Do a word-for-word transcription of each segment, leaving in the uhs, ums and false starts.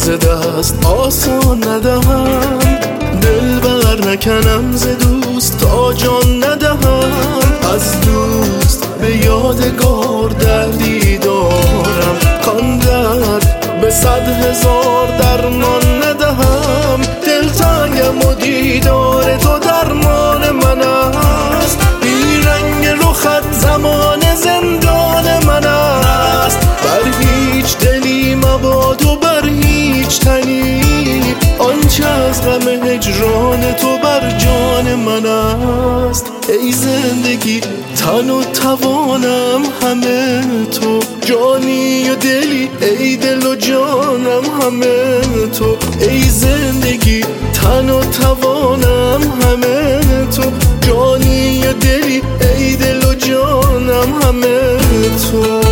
دست آسان ندهم، دل بر نکنم ز دوست تا جان ندهم. از دوست به یادگار دردی دارم، کان درد به صد هزار درمان ندهم. دلتنگم و دیدار تو درمان من است، بی رنگ رخت زمان زندان من است. بر هیچ دلی مباد و بر هیچ تنی، آنچه از غم هجران تو بر جان من است. ای زندگی تن و توانم همه تو، جانی و دلی ای دل و جانم همه تو. ای زندگی تن و توانم همه تو، جانی و دلی ای دل و جانم همه تو.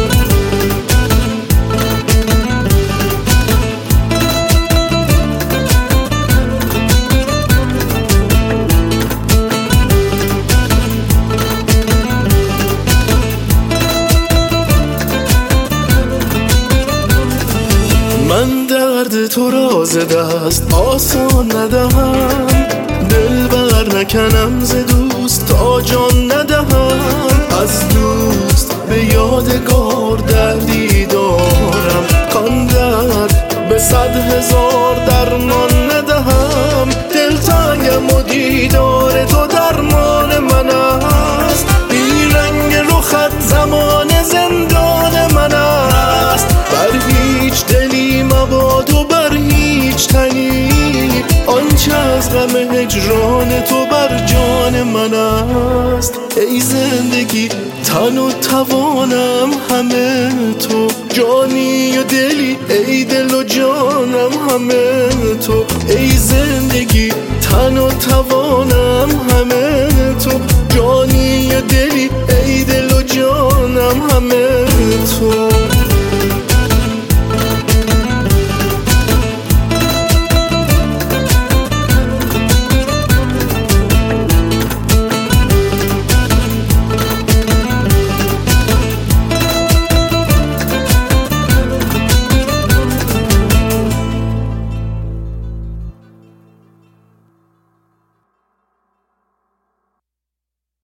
من درد تو را ز دست آسان ندهم، دل بر نکنم ز دوست تا جان ندهم. از دوست به یادگار دردی دارم، کان درد به صد هزار درمان ندهم. دلتنگم و دیدار تو درمان من است، بی رنگ رخت زمان زندان من است. بر هیچ دلی مباد و بر هیچ تنی، آنچه از غم هجران تو بر جان من است. ای زندگی تن و توانم همه تو، جانی و دلی ای دل و جانم همه تو. ای زندگی تن و توانم همه تو، جانی و دلی ای دل و جانم همه تو.